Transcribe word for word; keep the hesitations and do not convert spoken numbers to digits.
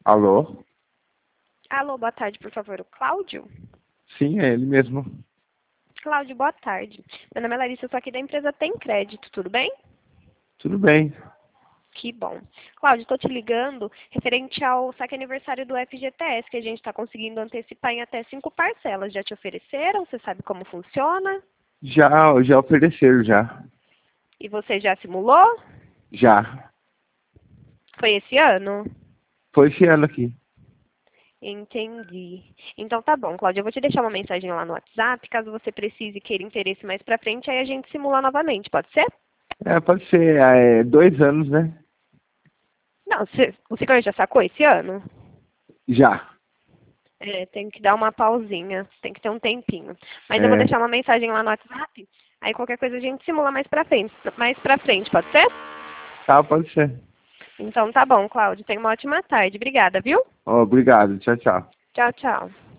Alô? Alô, boa tarde, por favor, o Cláudio? Sim, é ele mesmo. Cláudio, boa tarde. Meu nome é Larissa, eu sou aqui da empresa Tem Crédito, tudo bem? Tudo bem. Que bom. Cláudio, estou te ligando referente ao saque aniversário do F G T S, que a gente está conseguindo antecipar em até cinco parcelas. Já te ofereceram? Você sabe como funciona? Já, já ofereceram, já. E você já simulou? Já. Foi esse ano? Foi esse ano aqui. Entendi. Então tá bom, Cláudia, eu vou te deixar uma mensagem lá no WhatsApp, caso você precise e queira interesse mais pra frente, aí a gente simula novamente, pode ser? É, pode ser, é, dois anos, né? Não, você, o senhor já sacou esse ano? Já. É, tem que dar uma pausinha, tem que ter um tempinho. Mas eu vou É, deixar uma mensagem lá no WhatsApp, aí qualquer coisa a gente simula mais pra frente, mais pra frente, pode ser? tá, pode ser. Então tá bom, Cláudio, tenha uma ótima tarde. Obrigada, viu? Obrigado, tchau, tchau. Tchau, tchau.